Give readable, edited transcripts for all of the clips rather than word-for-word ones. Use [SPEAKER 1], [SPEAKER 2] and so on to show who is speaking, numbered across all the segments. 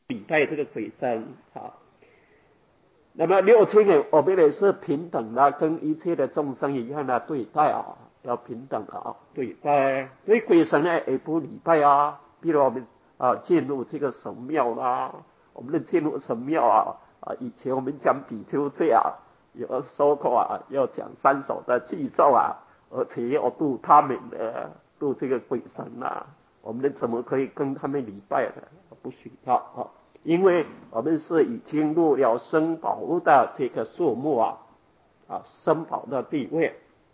[SPEAKER 1] 礼拜这个鬼神啊。那么六亲呢，我们也是平等的，跟一切的众生一样的对待啊，要平等的对待。对鬼神呢也不礼拜啊，比如我们进入这个神庙啦，我们进入神庙以前我们讲比丘戒有说过要讲3首的寄咒而且要度他们的度这个鬼神我们怎么可以跟他们礼拜呢？不许要因为我们是已经入了生宝的这个数目生宝的地位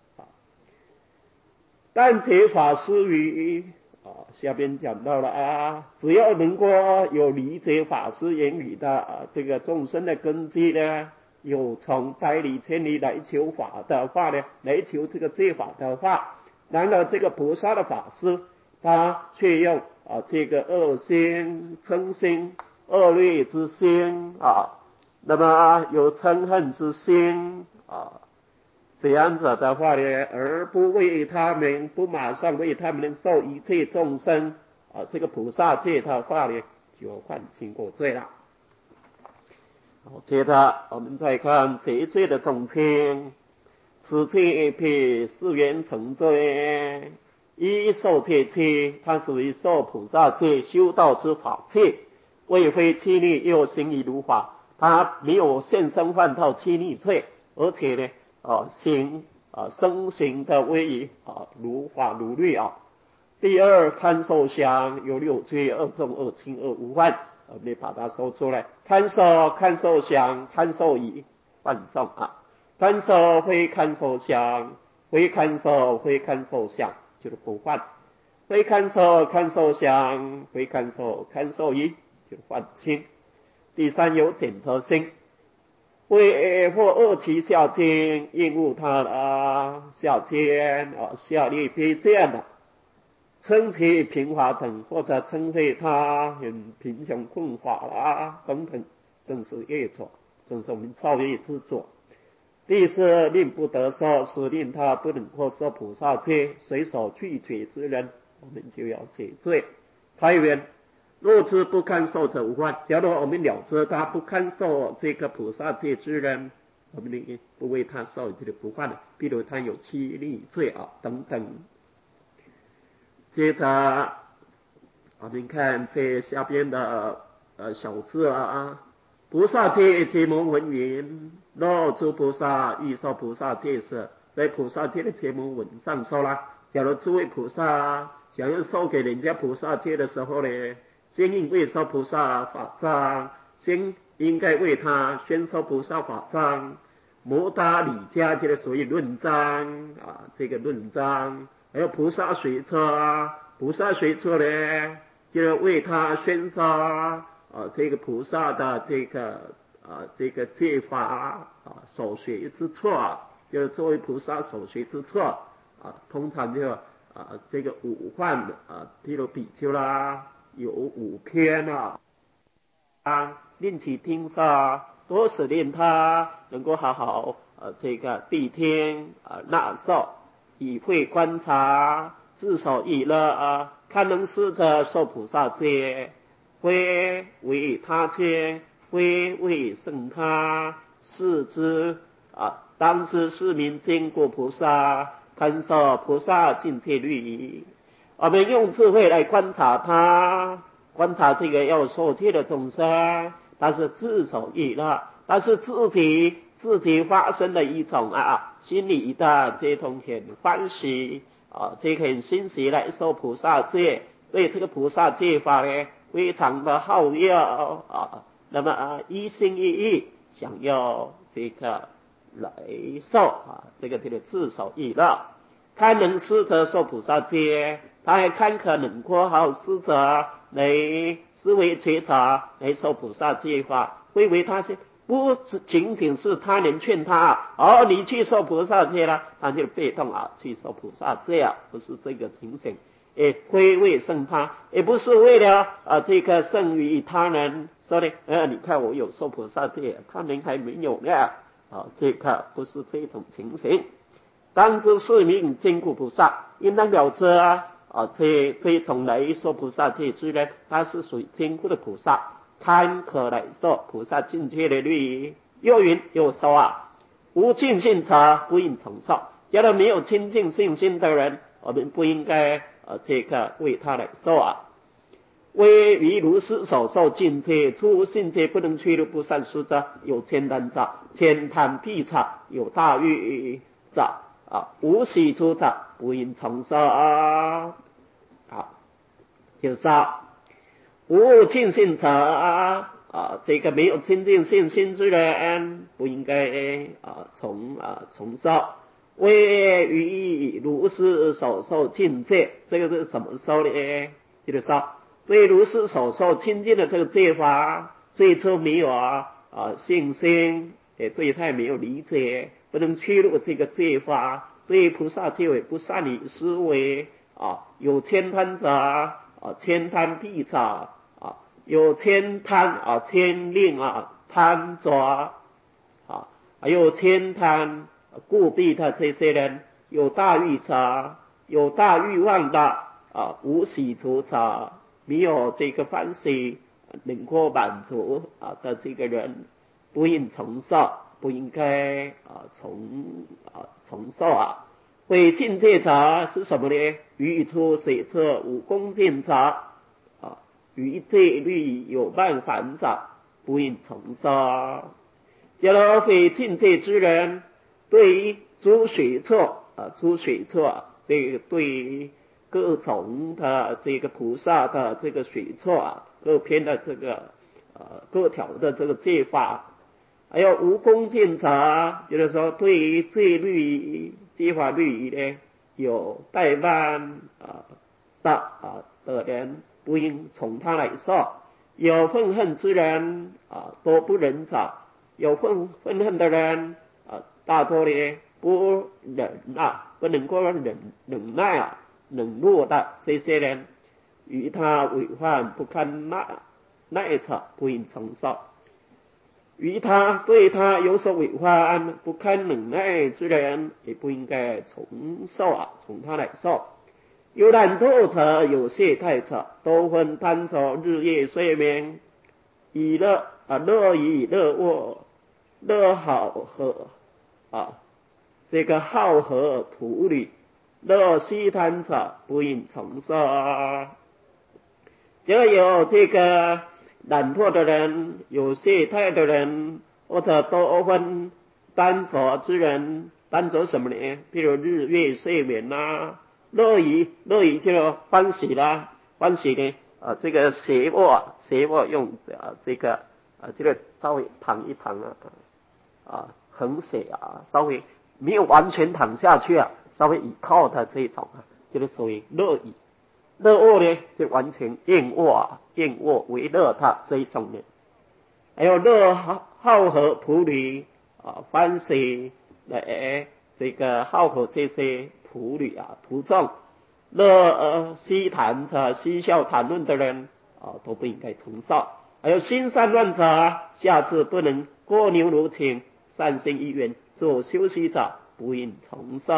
[SPEAKER 1] 但觉法师于下边讲到了只要能够有理解法师言语的这个众生的根基呢，有从百里千里来求法的话呢，来求这个戒法的话，然而这个菩萨的法师他却用这个恶心、嗔心、恶劣之心那么有嗔恨之心这样子的话呢，而不为他们，不马上为他们受一切众生这个菩萨戒的话呢，就犯轻过罪了。接着我们再看结罪的总称，此戒必誓愿成罪，一受戒期，它属于受菩萨戒修道之法戒，未非欺逆又行于如法，它没有现身犯到欺逆罪，而且呢身行的威如法如律第二，看受想有6罪，2重2轻2无犯，我们把它说出来。看受想，看受疑犯重看受非看受想，非看受想就是不犯，非看受想，非看受疑就是犯轻。第三，有检测心，为或恶其下贱，厌恶他下贱下劣卑贱称其贫乏等，或者称谓他很贫穷困乏等等，正是业作，正是我们造业之作。第四，令不得受，使令他不能获受菩萨戒，随手拒绝之人，我们就要解罪。开源，若知不堪受者无患。假如我们了知他不堪受这个菩萨戒之人，我们不为他受这个不患的，比如他有欺逆罪等等。接着我们看这下边的小字菩萨戒结盟文云，若诸菩萨欲受菩萨戒时，在菩萨戒的结盟文上说了，假如诸位菩萨想要受给人家菩萨戒的时候呢，先应为受菩萨法藏，先应该为他宣说菩萨法藏。摩达里迦这个属于论章这个论章，还有菩萨随车菩萨随车呢，就为他宣说这个菩萨的这个戒法所学之错就是作为菩萨所学之错通常就这个5犯譬如比丘啦，有5篇令其听说，多使令他能够好好这个谛听纳受，以会观察，自守意乐堪能施者受菩萨戒，非为他戒，非为胜他，是之当知是名经过菩萨，堪受菩萨境界律仪。我们用智慧来观察他，观察这个要受戒的众生，他是自守意乐，但是自己发生的一种心里的这种很欢喜这个很欣喜来受菩萨戒，对这个菩萨戒法呢非常的好乐那么一心一意想要这个来受这个自守意乐。堪能施者受菩萨戒，他还堪可能过好施者来思维觉察来受菩萨戒法，会为他是不仅仅是他人劝他你去受菩萨戒了，他就被动去受菩萨戒不是这个情形，也非为胜他，也不是为了这个胜于他人说的你看我有受菩萨戒，他人还没有呢这个不是这种情形。当知是名坚固菩萨，应当了知这种来受菩萨戒之人，他是属于坚固的菩萨。 贪可来受菩萨境界的律仪。又云又说啊，无尽性者不应承受。假如没有清净信心的人，我们不应该为他来受啊。为于如是所受境界，出性界不能去入不善事者，有千贪者，千贪辟者，有大欲者无喜出者，不应承受啊。就是无尽性者没有清净信心之人，不应该从受。为于如是所受境界，这个是怎么受呢？就是说，对如是所受清净的这个戒法，最初没有信心，也对他没有理解，不能去入这个戒法，对菩萨戒为不善于思维有千贪者千贪辟者有千贪千令贪着还有千贪故避的这些人，有大欲者，有大欲望的无喜出者，没有这个欢喜能够满足的这个人，不应承受，不应该承受会境界者是什么呢？于出水侧无恭敬者于戒律有慢烦者，不应承受。假如非境界之人，对于诸水错这个对于各种的这个菩萨的这个水错各篇的这个各条的这个戒法，还有无恭敬者，就是说对于戒律戒法律仪呢有怠慢的人，不应从他来受。有愤恨之人多不忍者，有愤恨的人大多呢不忍不能够忍耐忍辱的这些人，与他违犯不堪耐者，不应承受。与他对他有所违犯不堪忍耐之人，也不应该从他来受。有懒惰者，有懈怠者，都分贪着日夜睡眠，以乐以乐卧，乐好和这个好和图旅，乐悉贪者，不应承受。就有这个懒惰的人，有懈怠的人，或者多分贪着之人，贪着什么呢？譬如日月睡眠乐于就欢喜啦，欢喜呢这个斜卧用这个稍微躺一躺横斜稍微没有完全躺下去稍微倚靠的这种就是属于乐椅。乐卧呢就完全厌卧为乐他这一种呢。还有乐好和图旅欢喜来这个好和这些图旅图众，乐嬉谈者嬉笑谈论的人都不应该承受。还有心散乱者，下次不能过牛如情，善心意愿做休息者，不应承受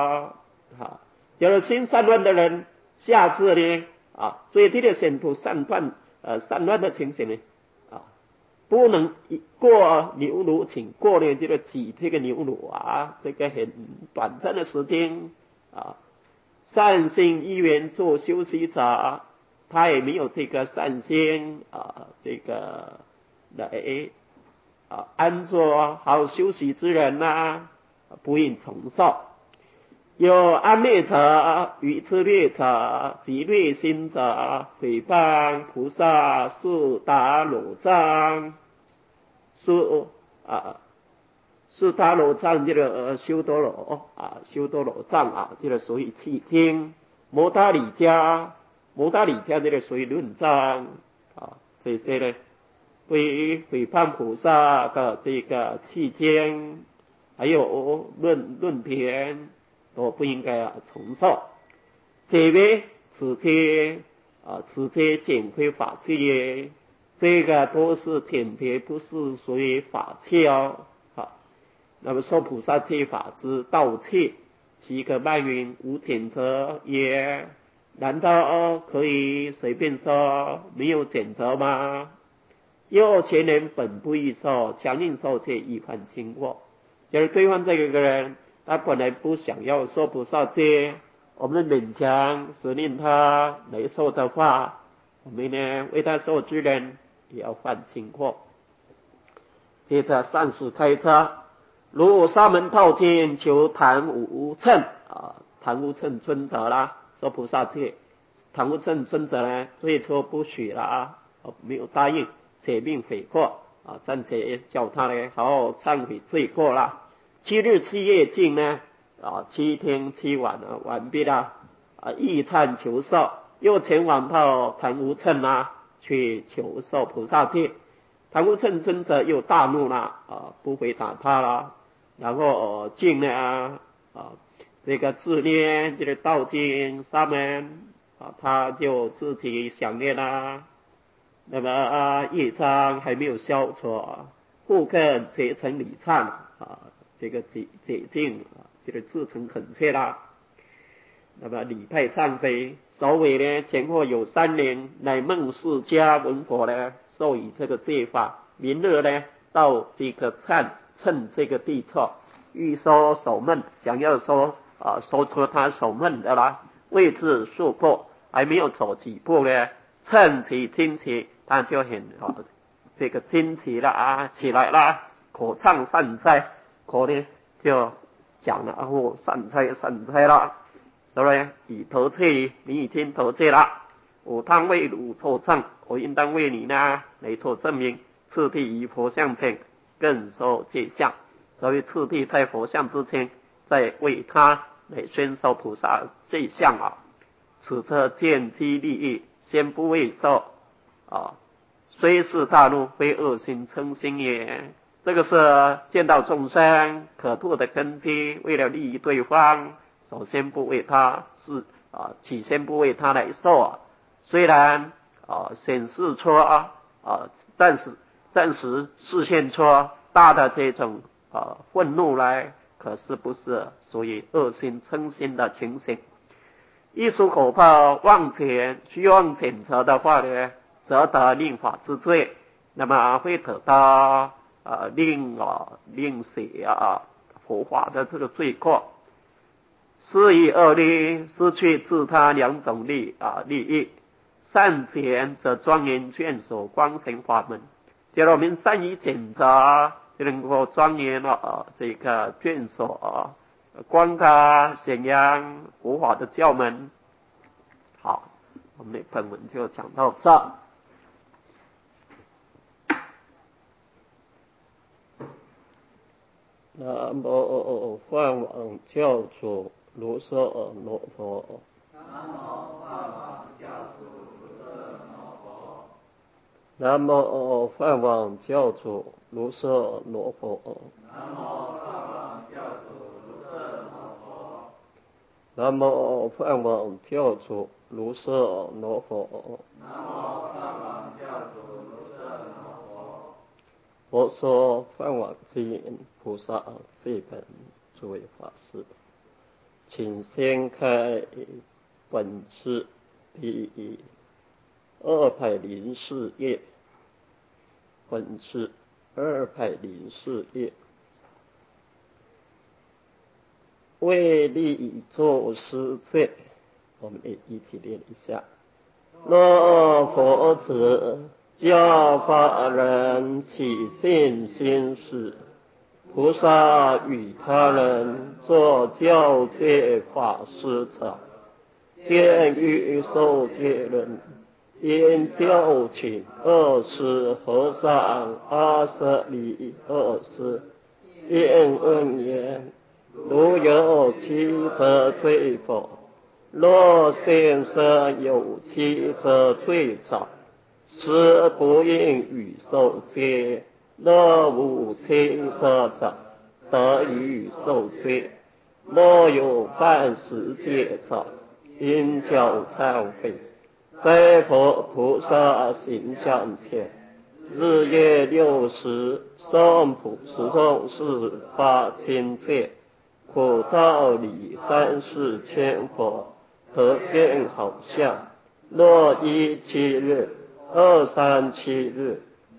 [SPEAKER 1] 有心散乱的人，下次呢最低的显图散乱的情形呢不能过牛乳，请过呢这个挤这个牛乳这个很短暂的时间善心意愿做休息者，他也没有这个善心这个来安坐好休息之人不应承受。有安乐者、愚痴略者、极略心者、诽谤菩萨、树达罗藏、树达罗藏这个修多罗藏这个属于弃经。摩达里迦这个属于论藏这些呢，对于诽谤菩萨的这个弃经，还有论篇都不应该承受。这位此皆减非法器也，这个都是简别，不是属于法器那么说菩萨戒法之盗窃，岂可慢云无检责也？难道可以随便说没有检责吗？ 有钱人本不易受，强硬受戒易犯轻过。就是对方这个人，他本来不想要受菩萨戒，我们勉强使令他来受的话，我们呢为他受之人也要犯轻过。接着善事开车，如沙门套经求檀无称檀无称尊者啦，受菩萨戒。檀无称尊者呢，最初不许了没有答应，且命悔过暂且叫他呢好好忏悔罪过啦。7日7夜境呢7天7晚完毕了欲忏求受，又前往到檀无称去求受菩萨戒。檀无称尊者又大怒了不回答他了，然后竟呢这个自念这个道经沙门他就自己想念啦。那么业障还没有消除，复更结成礼忏这个解禁这个自成恳切啦。那么礼拜忏悔，首尾呢前后有3年，乃梦释迦文佛呢授予这个戒法，明日呢到这个趁这个地处，欲说守闷，想要说说出他守闷的啦，未至数步，还没有走几步呢，趁其惊奇，他就很这个惊奇了起来了，口唱善哉，口呢就讲了善哉善哉了。所以已投戒，你已经投戒了，我当为汝作证，我应当为你呢来做证明。次第于佛像前更受戒相，所以次第在佛像之前，再为他来宣受菩萨戒相此则见机利益，先不为受虽是大怒，非恶心嗔心也。这个是见到众生可度的根基，为了利益对方，首先不为他起先不为他来受虽然显示出暂时示现出大的这种愤怒来，可是不是属于恶心嗔心的情形。一书口炮妄前虚妄谴责的话呢，则得令法之罪，那么会得到令写佛法的这个罪过。失于恶利，失去自他2种利益。善前则庄严眷属光行法门，假如我们善于谴责，就能够庄严这个眷属光他显扬佛法的教门。好，我们的本文就讲到这。南无梵网教主卢舍罗佛。南无梵网教主卢舍罗佛。南无梵网教主卢舍罗佛。南无梵网教主卢舍罗佛。南无梵网教主卢舍罗佛。南无梵网教主卢舍罗佛。我说梵网经菩萨这本诸位法师，请先开本次第204页，本次204页，为利作施戒，我们也一起念一下。若佛子教法人起信心事，菩萨与他人作教戒法师者，见于受戒人，因教请二师和尚阿舍利二师，应问言：如有妻则罪否？若先生有妻则罪早，实不应与受戒；若无妻则早，得与受戒。若有犯十戒者，应教忏悔，在佛菩萨形象前，日夜6时诵普十咒誓发清戒，苦道理3、4千佛，得见好相。若1、7日、2、3、7日，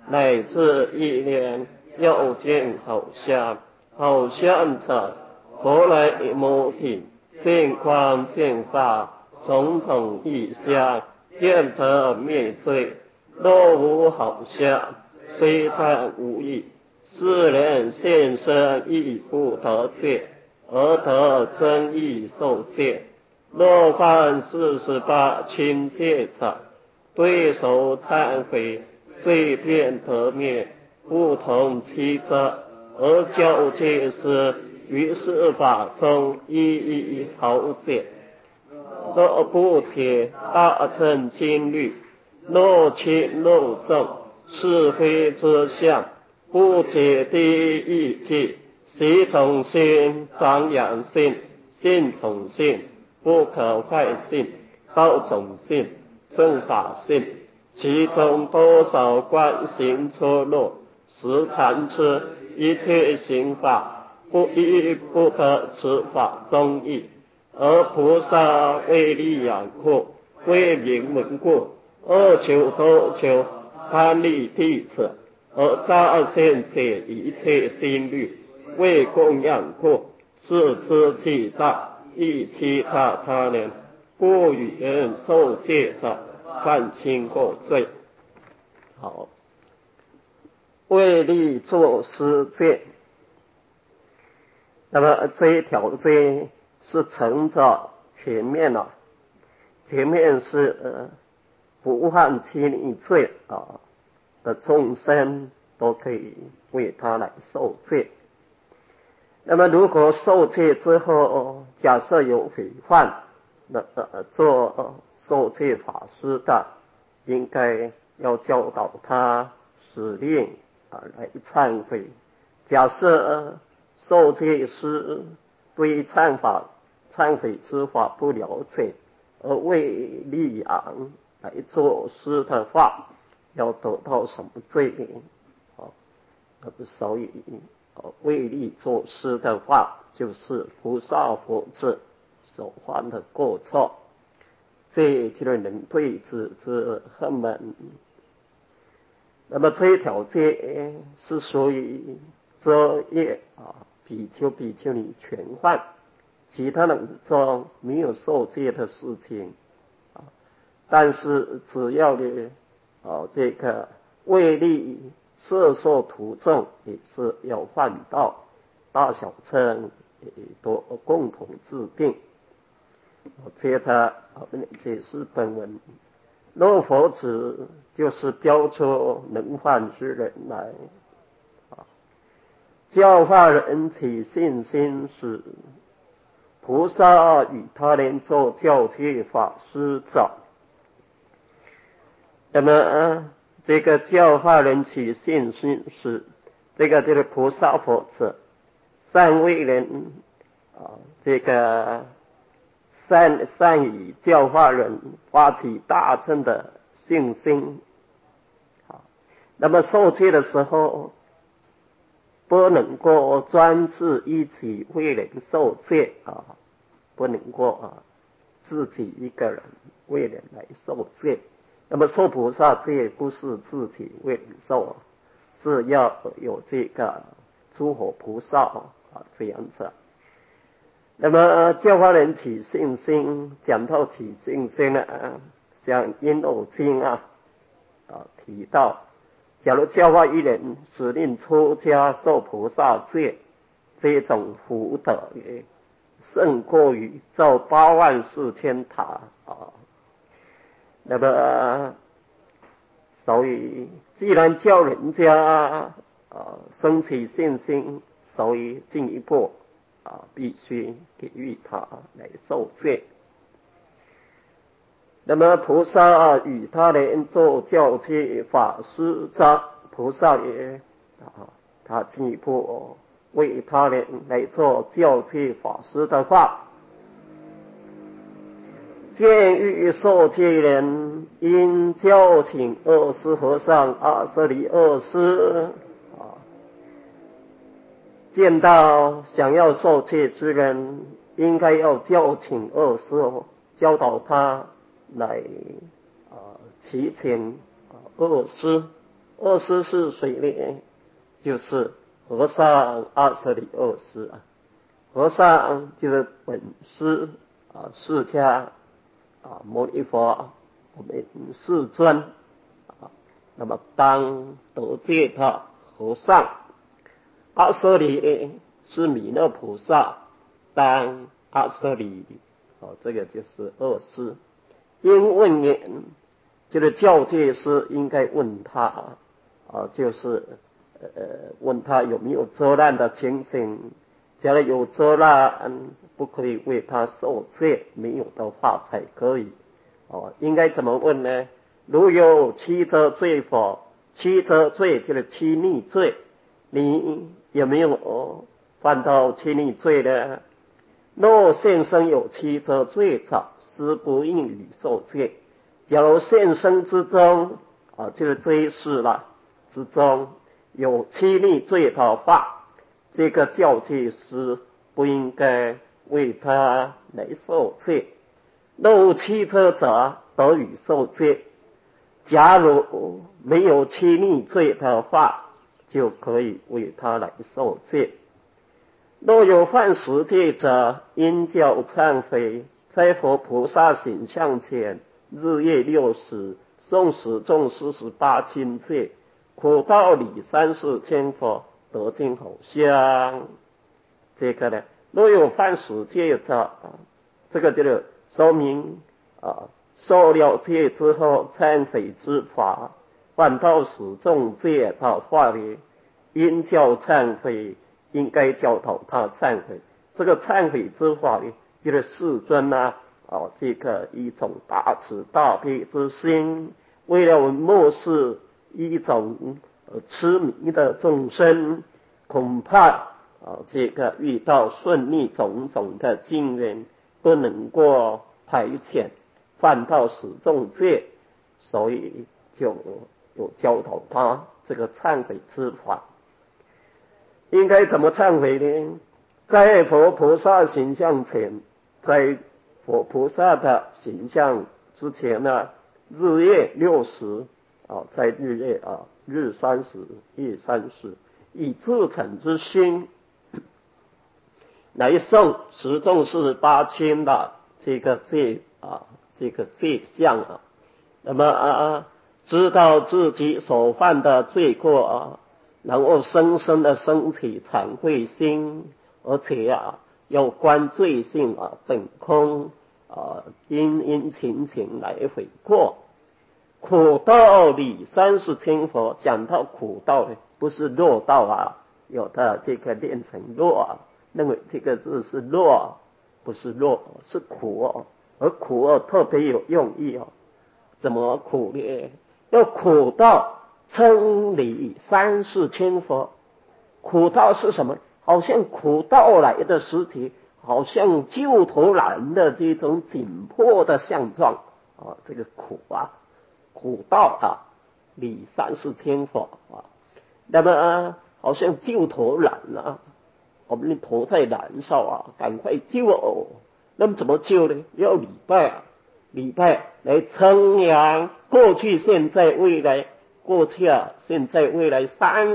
[SPEAKER 1] 乃至一年要见好相，好相者佛来摩顶，见光见法，种种异相，见得灭罪。若无好相，虽忏无益，世人现身亦不得戒，而得真义受戒。若犯48轻戒者，对手忏悔，罪便得灭，不同其则，而教戒师于是法中一好解。若不解大乘经律，若轻若重，是非之相，不解第一谛，习从心，长养性，性从性，不可坏性，道种性，正法性，其中多少观行错落，实常知一切行法，不依不得此法中义。而菩萨为利养阔，为名闻过，恶求多求，贪利地者，而诈现且一切经律，为供养过，是之欺诈，亦欺诈他人，不与人受戒者，犯轻过罪。好，为利作施戒，那么这一条戒是承着前面了，前面是不犯欺逆罪的众生都可以为他来受戒。那么如果受戒之后，假设有违犯，做受戒法师的，应该要教导他使令来忏悔。假设受戒师对忏悔之法不了解，而为利养来做施的话，要得到什么罪名？所以为利作施的话，就是菩萨佛子所犯的过错，这就是人对治之恨门。那么这一条戒是属于遮业比丘比丘尼全犯，其他人中没有受戒的事情但是只要这个为利摄受徒众，也是要犯道，大小乘都共同制定。接着我们解释本文，若佛子就是标出能犯之人来教化人起信心时，菩萨与他人做教戒法师者。那么这个教化人起信心时，这个就是菩萨佛子善为人这个善以教化人发起大乘的信心那么受戒的时候，不能够专自一起为人受戒不能够自己一个人为人来受戒。那么受菩萨戒不是自己为人受是要有这个诸佛菩萨这样子。那么教化人起信心，讲到起信心呢，像因偶经提到，假如教化一人使令出家受菩萨戒，这种福德也胜过于造84000塔那么所以既然教人家升起信心，所以进一步必须给予他来受戒。那么菩萨与他人做教戒法师者，菩萨也他进一步为他人来做教戒法师的话，见欲受戒人，应教请二师和尚阿舍离二师见到想要受戒之人，应该要教请二师教导他来祈请二师二师是谁呢？就是和尚20里二师啊。和尚就是本师释迦牟尼佛，我们世尊那么当得戒的和尚。20里是弥勒菩萨当20里这个就是二师。因问言就是教戒师应该问他就是问他有没有遮难的情形，假如有遮难不可以为他受戒，没有的话才可以应该怎么问呢？如有七遮罪否？七遮罪就是七逆罪，你有没有犯到七逆罪呢？若现生有七遮罪者，实不应予受戒。假如现生之中就是这一世了之中有七逆罪的话，这个教戒师不应该为他来受戒。若七遮者得予受戒。假如没有七逆罪的话，就可以为他来受戒。若有犯十戒者，应教忏悔，在佛菩萨形象前，日夜60诵十众48轻戒，苦道理3-4千佛，得尽好香。这个呢，若有犯十戒者这个就是说明受了戒之后忏悔之法，犯到十众戒的话呢，应教忏悔，应该教导他忏悔。这个忏悔之法呢，就是世尊这个一种大慈大悲之心，为了漠视一种痴迷的众生，恐怕这个遇到顺利种种的境缘，不能够排遣，犯到十众戒，所以就有教导他这个忏悔之法。应该怎么忏悔呢？在佛菩萨形象前，在佛菩萨的形象之前呢，日夜60在日夜日30夜30，以至诚之心来诵十众48轻的这个戒这个戒相那么知道自己所犯的罪过然后深深的升起惭愧心，而且要观罪性本空殷勤来悔过。苦道理30千佛，讲到苦道呢，不是弱道有的这个练成弱认为这个字是弱，不是弱，是苦而苦特别有用意怎么苦呢？要苦道称理3-4千佛。苦道是什么？好像苦道来的时节，好像救头难的这种紧迫的相状这个苦苦道理3-4千佛那么好像救头难我们的头在燃烧赶快救那么怎么救呢？要礼拜来称扬过去现在未来，过去现在未来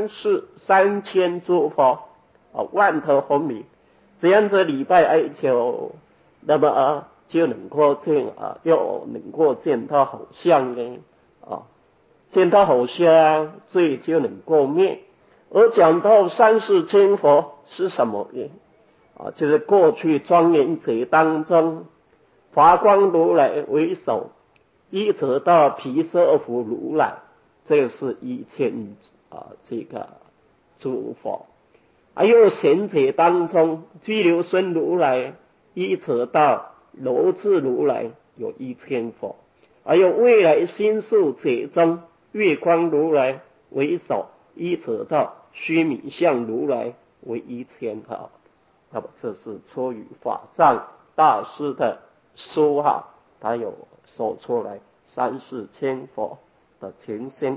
[SPEAKER 1] 3千诸佛万德洪名，这样子礼拜哀求，那么就能够又能够见到好相呢见到好相，罪就能够灭。而讲到3-4千佛是什么呢？就是过去庄严者当中，华光如来为首，一直到毗舍佛如来，这是1000这个诸佛。还有贤者当中，居留孙如来一直到罗智如来有1000佛。还有未来心术者中，月光如来为首，一直到须弥相如来为1000那么这是出于法藏大师的书他有说出来3-4千佛的情形。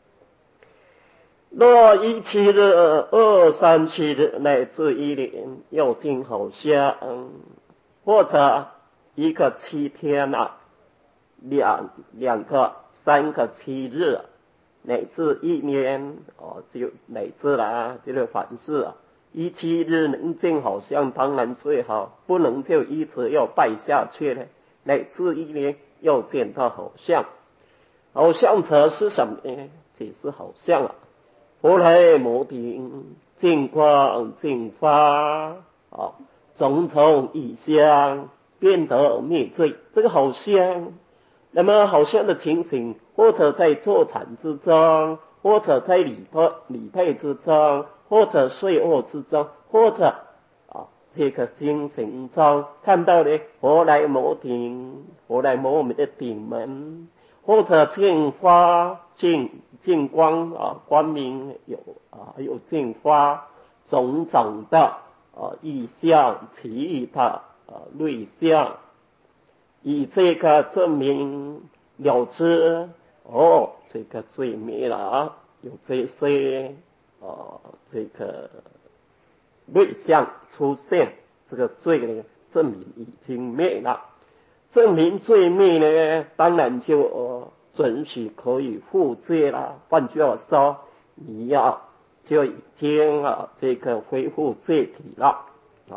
[SPEAKER 1] 若17日、237日乃至1年，要尽好香，或者一个7天2个3个7日， 乃至一年就乃至啦，这个凡事17日能见好相当然最好，不能就一直要拜下去了，乃至一年要见到好相。好相则是什么呢？这是好相佛来摩顶，净光净发种种异相，变得灭罪。这个好相，那么好相的情形，或者在坐禅之中，或者在礼拜之中，或者睡卧之中，或者这个精神中看到的佛来摩顶，佛来摩我们的顶门，或者净发净光光明有净发种种的异相其异的类相，以这个证明了知这个罪灭了有这些这个类相出现，这个罪呢证明已经灭了。证明罪灭呢，当然就准许可以复罪了。换句话说，你就已经这个恢复罪体了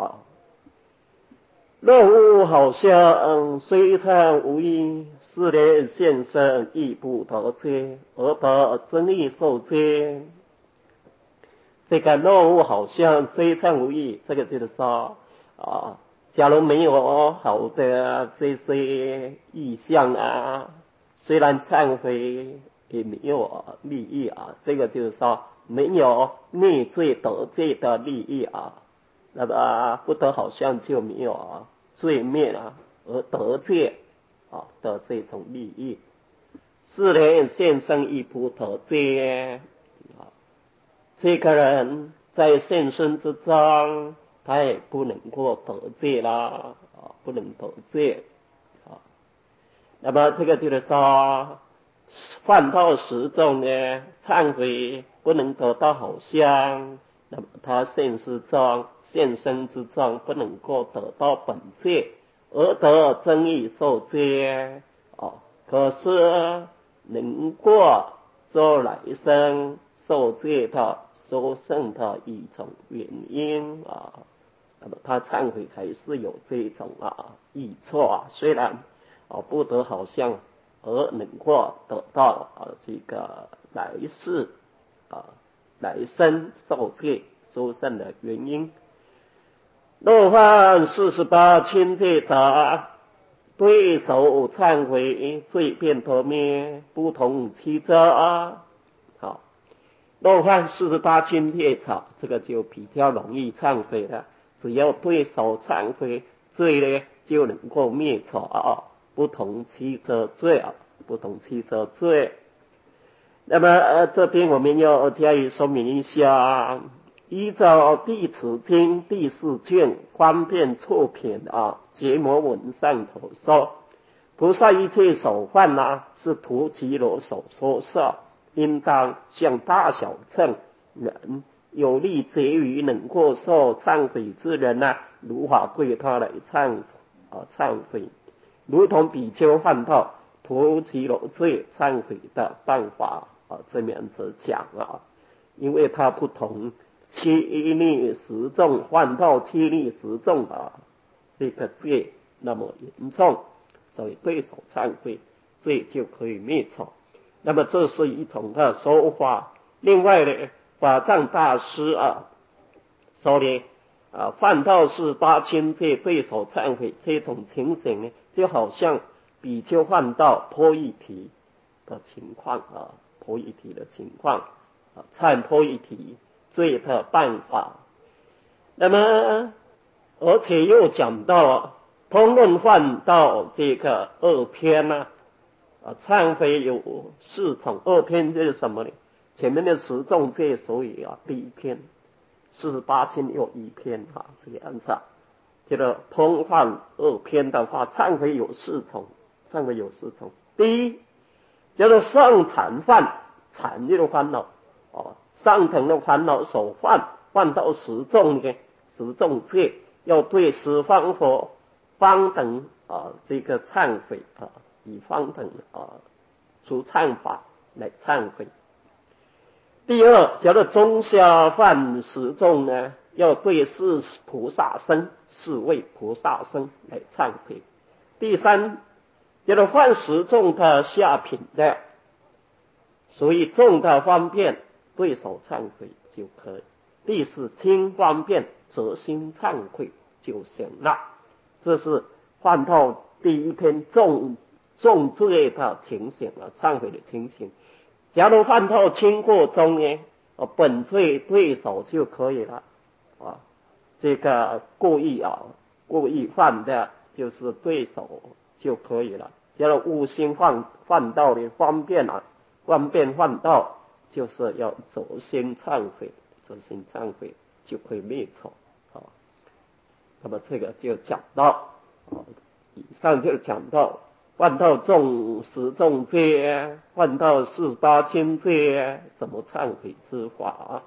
[SPEAKER 1] 若无好相，虽忏无益，是连现身亦不得戒，而得真义受戒。这个若无好相，虽忏无益，这个就是说假如没有好的这些意向虽然忏悔也没有利益这个就是说没有灭罪得戒的利益那么不得好相就没有罪灭而得戒的这种利益。是连现身亦不得戒这个人在现身之中，他也不能够得戒啦不能得戒那么这个就是说，犯到十种呢，忏悔不能得到好相，那么他现身之中不能够得到本戒，而得真义受戒可是能够做来生受戒的殊胜的一种原因那么他忏悔还是有这种益处虽然不得好相，而能够得到这个来世来生受戒殊胜的原因。若犯48轻戒者，对手忏悔罪便得灭，不同其者若犯48轻戒者，这个就比较容易忏悔了，只要对手忏悔罪呢就能够灭除不同其者罪不同其者罪。那么这边我们要加以说明一下依照《弟子经》第4卷方便错品结魔文上头说，菩萨一切所犯是图其罗所说摄，应当向大小乘人有力结于能够受忏悔之人如法对他来忏悔，如同比丘犯到图其罗罪忏悔的办法这样子讲因为他不同七逆十重犯到七逆十重这个罪那么严重，所以对手忏悔罪就可以灭除。那么这是一种的说法。另外呢，法藏大师说呢犯到48轻戒对手忏悔这种情形呢，就好像比丘犯到破一体的情况破一体的情况忏破一体罪的办法。那么而且又讲到通论犯到这个2篇忏悔有4种，2篇就是什么呢？前面的10重戒所以第1篇48轻有1篇这个样子这个通犯2篇的话，忏悔有4种，忏悔有4种。第一叫做上禅犯，禅就是烦恼上等的烦恼所犯到10重呢，10重戒要对十方佛方等这个忏悔以方等出忏法来忏悔第二，假如中下犯十众呢，要对四菩萨僧、四位菩萨僧来忏悔。第三，假如犯十众的下品的，所以重的方便对手忏悔就可以。第四，轻方便则心忏悔就行了。这是犯到第一篇重罪的情形了，忏悔的情形。假如犯到轻过中呢，本罪对手就可以了啊。这个故意犯的，就是对手就可以了。假如无心犯到的方便犯到，就是要走心忏悔，就会灭错啊。那么这个就讲到以上就讲到犯到十重罪，犯到48轻罪，怎么忏悔之法。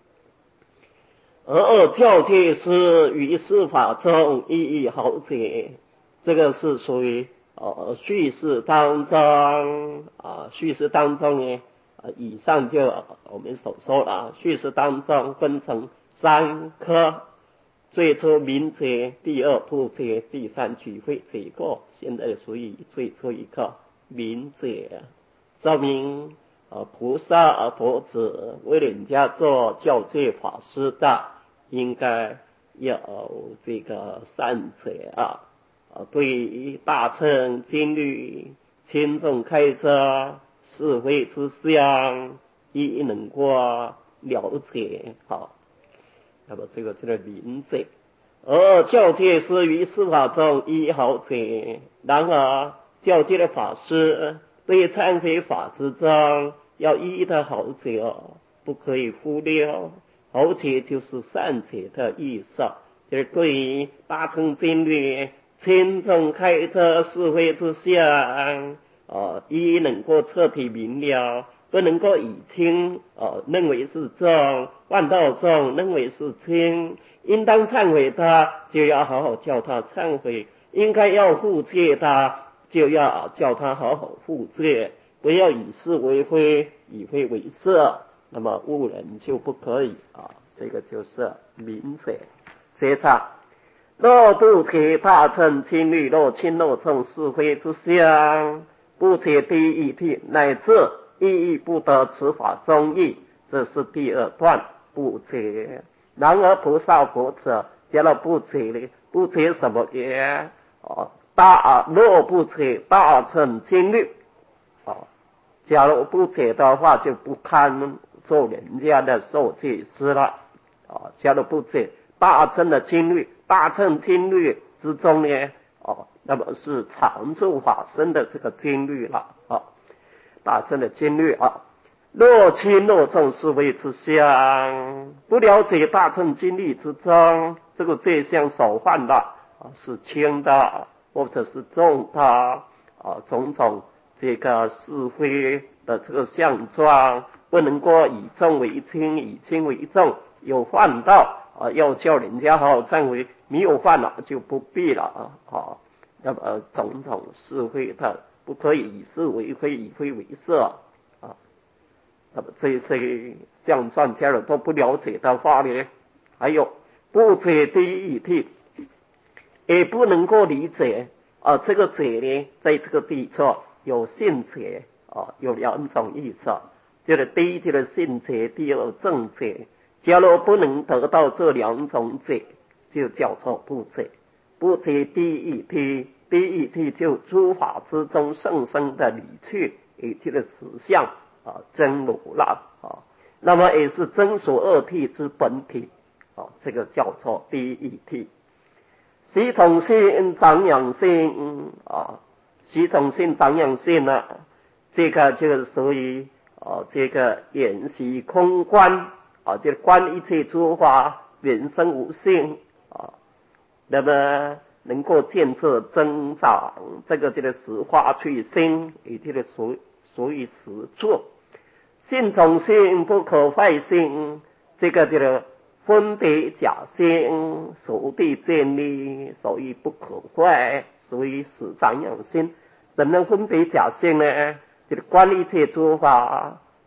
[SPEAKER 1] 而教戒是于司法中意义好解，这个是属于叙事当中呢，以上就我们所说的叙事当中分成3科，最初明解，第二不解，第三举会解过，现在属于最初一科明解，说明菩萨佛子为人家做教戒法师的，应该要这个善解对于大乘经律、轻重开遮、是非之相，亦能够了解那么这个就是明解。而教戒师于司法中亦好解，然而教戒的法师对忏悔法之中要一一的好解不可以忽略好解就是善解的意思，就是对于大乘经律、轻重开遮、是非之相亦能够彻底明了，不能够以轻认为是重，犯到重认为是轻，应当忏悔的就要好好叫他忏悔，应该要护戒的就要叫他好好护戒，不要以是为非，以非为是，那么误人就不可以这个就是明解。接着若不解大乘经律，若轻若重是非之相，不解第一谛，乃至意义不得此法中义，这是第二段不解。然而菩萨佛者，假如不解呢？不解什么也若不解大乘经律假如不解的话，就不堪做人家的受戒师了假如不解大乘的经律，大乘经律之中呢那么是常住法身的这个经律了大乘的经律若轻若重是非之相，不了解大乘经律之中这个罪相所犯的是轻的或者是重的种种这个是非的这个相状，不能够以重为轻，以轻为重，有犯到要叫人家好好忏悔，没有犯了就不必了那么种种是非的不可以以是为非，以非为是那么这些相状假如都不了解的话呢，还有不解第一谛，也不能够理解这个解呢，在这个地处有信解有2种意思，就是第一就是信解，第二正解。假如不能得到这2种解，就叫做不解。不解第一谛，第一谛就诸法之中甚深的理趣，以及的实相真如了那么也是真所二谛之本体这个叫做第一谛。系统性长养性系统性长养性呢，这个就是属于这个演习空观就是观一切诸法原生无性那么能够见这增长，这个就是实化去心，也就是属于实作。性种性不可坏性，这个就是分别假性，属地建立，所以不可坏，属于实长养心。怎能分别假性呢？就是观一切诸法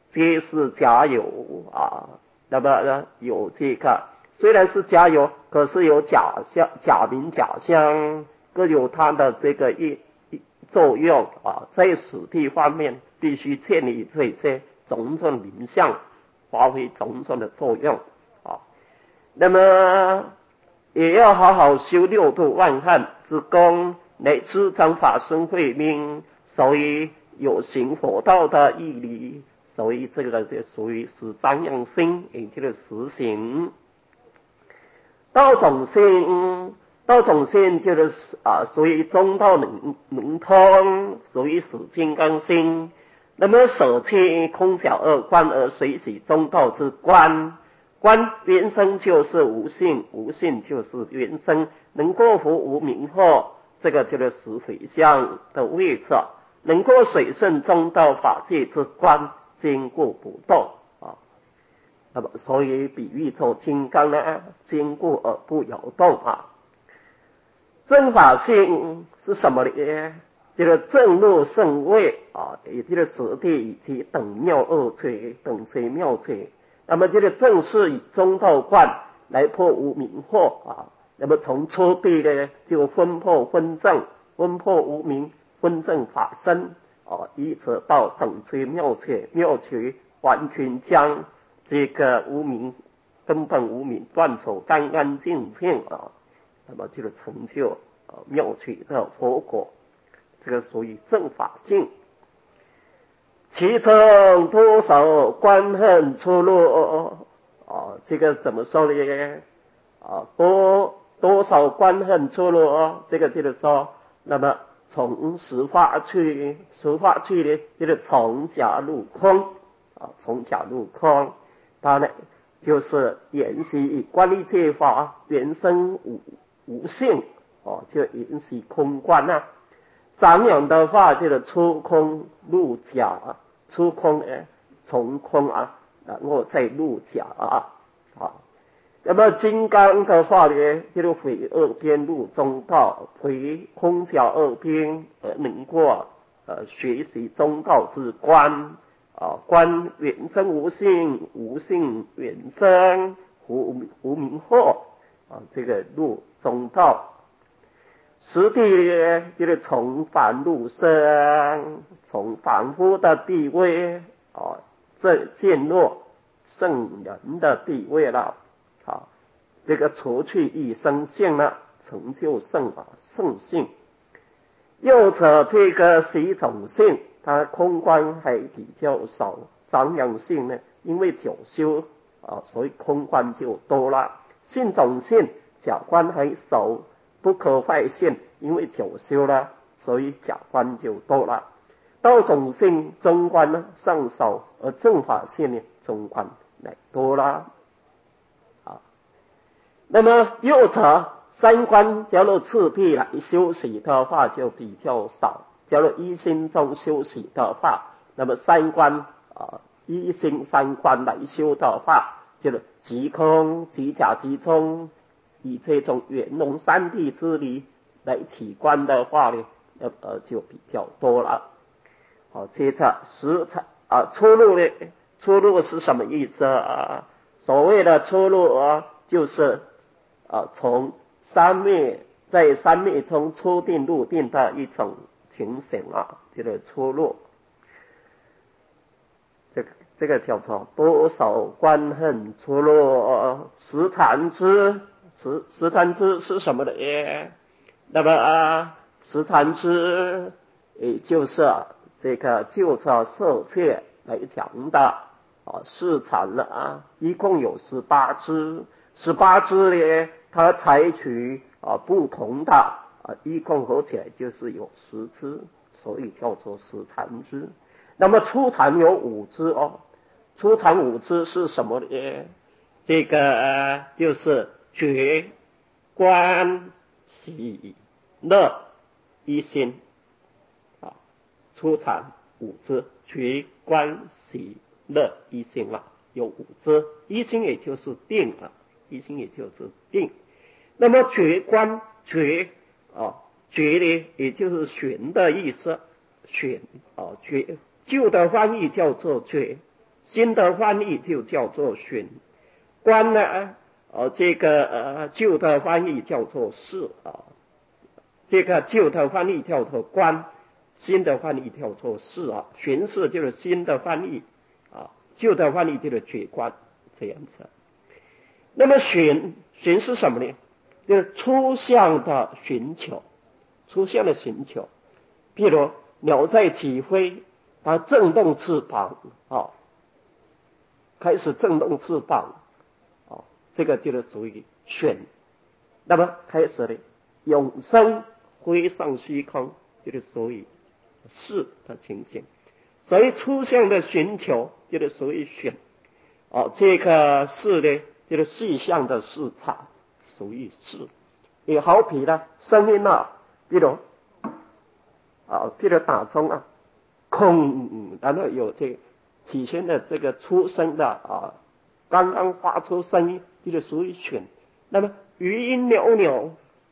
[SPEAKER 1] 皆是假有啊。那么呢，有这个虽然是假有，可是有假象、假名、假相，各有它的这个作用啊。在实体方面，必须建立这些种种名相，发挥种种的作用啊。那么也要好好修六度万汉之功，来滋长法身慧命，所以有行佛道的义理。所以这个就属于是张扬心，也就是实行道种性。道种性就是属于中道能通，属于死金刚心。那么舍弃空假二观而随喜中道之观，观原生就是无性，无性就是原生，能够伏无明惑，这个就是实回向的位置，能够随顺中道法界之观，坚固不动啊。那么所以比喻作金刚呢，坚固而不摇动啊。正法性是什么呢？这个正入圣位啊，也就是实地以及等妙二垂、等垂妙垂。那么这个正是以中道观来破无明惑啊。那么从初地呢，就分破分正，分破无明，分正法身啊，一直到等垂妙垂，妙垂完全将这个无明根本无明断除干干净净啊。那么就是成就妙趣的佛果，这个属于正法性。其中多少观恨出入这个怎么说呢？多少观恨出入这个就是说，那么从实法去呢，就是从假入空从假入空，它呢就是沿袭观一切法原生无性就引起空观啊。长养的话就是出空入假，出空从空然后再入假那么金刚的话呢，就是毁二边入中道，回空假二边能够学习中道之观观原生无性，无性原生无明惑这个入中道。实地呢，就是从凡入圣，从凡夫的地位这渐落圣人的地位了这个除去一生性了，成就圣性。又者这个习种性，它空观还比较少，长养性呢，因为久修所以空观就多了。性种性假观还少，不可坏性，因为久修了，所以假观就多了。道种性中观呢尚少，而正法性呢中观乃多了那么又者三观，假如次第来修习的话就比较少。假如一心中修习的话，那么三观一心三观来修的话，就是即空、即假、即中，以这种圆融三谛之理来起观的话呢，就比较多了。接着出入呢？出入是什么意思所谓的出入就是从在三昧中出定入定的一种情形就是出入。这个叫做多少观恨出入实禅之，实禅之是什么呢？那么实禅之也就是这个就着色界来讲的市禅了一共有18支，18支呢，它采取不同的一共合起来就是有10支，所以叫做实禅支。那么初禅有5支初禅5支是什么呢？这个就是觉、观、喜、乐、一心初禅5支，觉、观、喜、乐、一心有5支。一心也就是定一心也就是定。那么觉观觉呢，也就是玄的意思，玄觉旧的翻译叫做觉， 新的翻译就叫做寻。观呢，旧的翻译叫做视啊，这个旧的翻译叫做观，新的翻译叫做视啊。寻视就是新的翻译啊，旧的翻译就是觉观这样子。那么寻是什么呢？就是抽象的寻求，抽象的寻求。譬如鸟在起飞，它振动翅膀啊，开始振动翅膀啊，这个就是属于寻。那么开始的永生飞上虚空，就是属于视的情形。所以抽象的寻求就是属于寻啊，这个视呢就是细项的视察，属于视。也好比呢声音啊，比如打钟啊，空，然后有这起先的这个出声的啊，刚刚发出声音，就是属于寻。那么余音袅袅，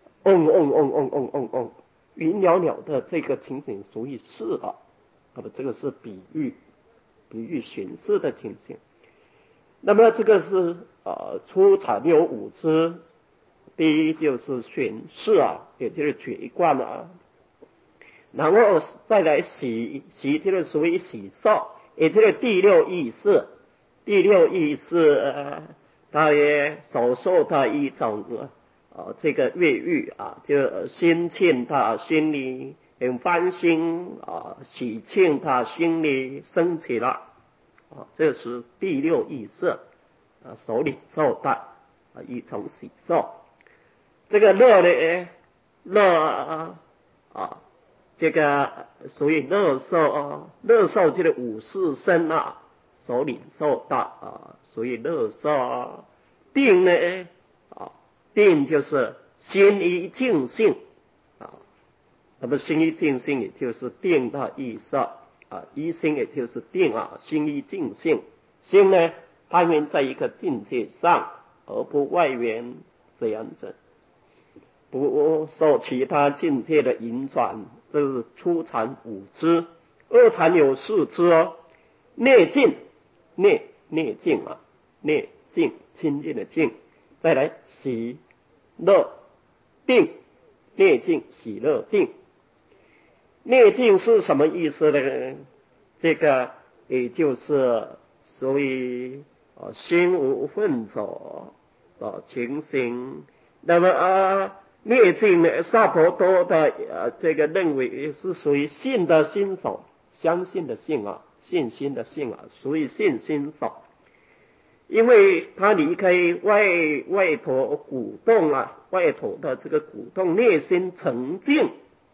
[SPEAKER 1] 余音袅袅的这个情形属于视啊。那么这个是比喻寻视的情形。那么这个是出产有五支，第一就是寻视啊，也就是觉观啊。然后再来喜就是属于喜受，也就是第六意识。第六意识它也所受的一种这个悦欲啊，就心庆的心里很欢心啊，喜庆的心里升起了啊，这是第六意识所领受的一种喜受。这个乐呢，乐这个属于乐受乐受就是五识身所领受的属于乐受。定呢定就是心一净性那么心一净性也就是定的意思一心也就是定心一净性。心呢攀缘在一个境界上，而不外缘这样子，不受其他境界的引转，这是初禅五支。二禅有四支内净，内净内净清净的净。再来喜乐定，内净喜乐定。内净是什么意思呢？这个也就是所以心无混浊的情形。那么内净呢，萨婆多的这个认为是属于信的心手，相信的信信心的信属于信心手。因为他离开外头鼓动外头的这个鼓动，内心澄净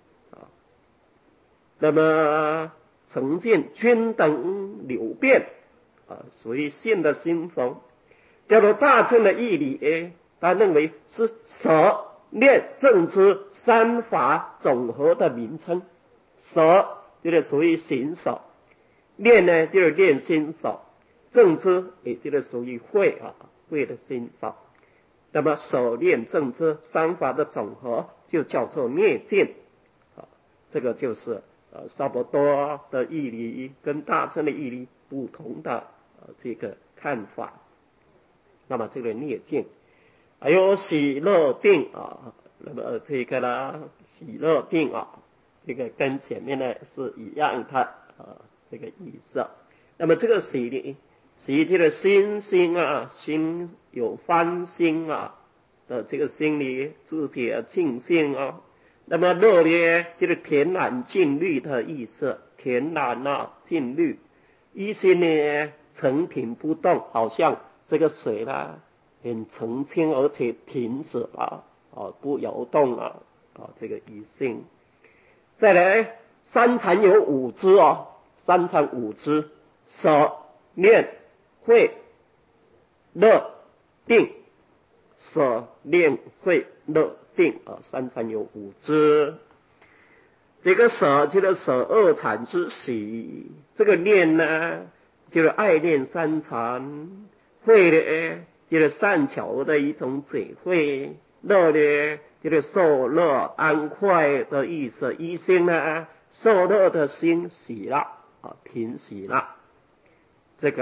[SPEAKER 1] 那么澄净均等流变属于信的心手。叫做大乘的义理他认为是舍念正知三法总和的名称。舍就是属于行手，念呢就是念心手，正知也就是属于慧慧的心手。那么舍念正知三法的总和就叫做灭尽这个就是萨婆多的义理跟大乘的义理不同的这个看法。那么这个灭尽还有喜乐定那么这个呢喜乐定这个跟前面呢是一样的这个意思。那么这个喜呢，喜就是心心有欢心的这个心里自己庆幸那么乐呢就是恬然静虑的意思，恬然静虑。一心呢沉停不动，好像这个水呢很澄清而且停止了不摇动这个一心。再来三禅有五支三禅五支，舍念慧乐定。舍念慧乐定三禅有五支。这个舍就是舍二禅之喜，这个念呢就是爱念三禅，慧呢就是善巧的一种嘴慧，乐呢就是受乐安快的意思，一心受乐的心喜了平喜了。这个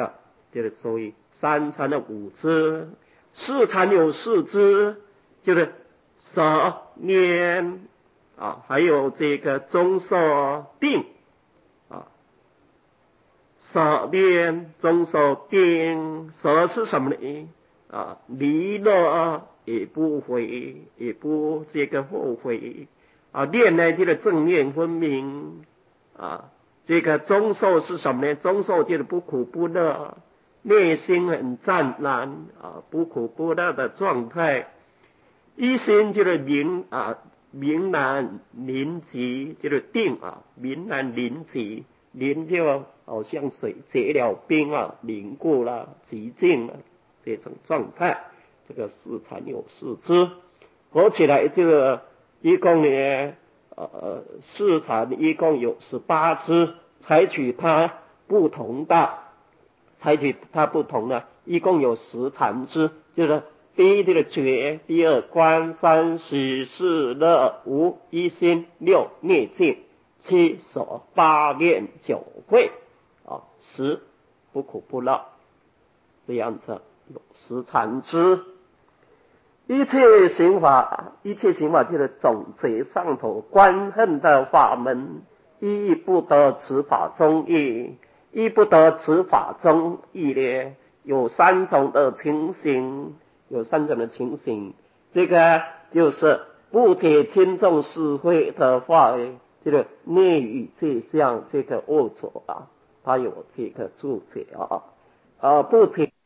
[SPEAKER 1] 就是所以三禅的五支，四禅有四支，就是舍念啊，还有这个中受定啊，舍念中受定，舍是什么呢？啊，离乐也不悔，也不这个后悔啊，念呢就是正念分明啊。这个中受是什么呢？中受就是不苦不乐，内心很湛然啊，不苦不乐的状态。一心就是明然临极，就是定啊，明然临极，临就好像水结了冰啊，凝固了，极静了这种状态。这个四禅有四支，合起来这个一共呢四禅一共有18支，采取它不同的，一共有10禅支，就是第一这个觉，第二观，三喜四乐，五一心，六灭尽，七舍，八念，九慧啊，10不苦不乐，这样子有10禅支。一切行法就是总结上头观恨的法门，一不得此法中意，一不得此法中意呢，有3种的情形，这个就是不解轻重是非的话，这个内语界相这个恶者啊，他有这个注解啊，不解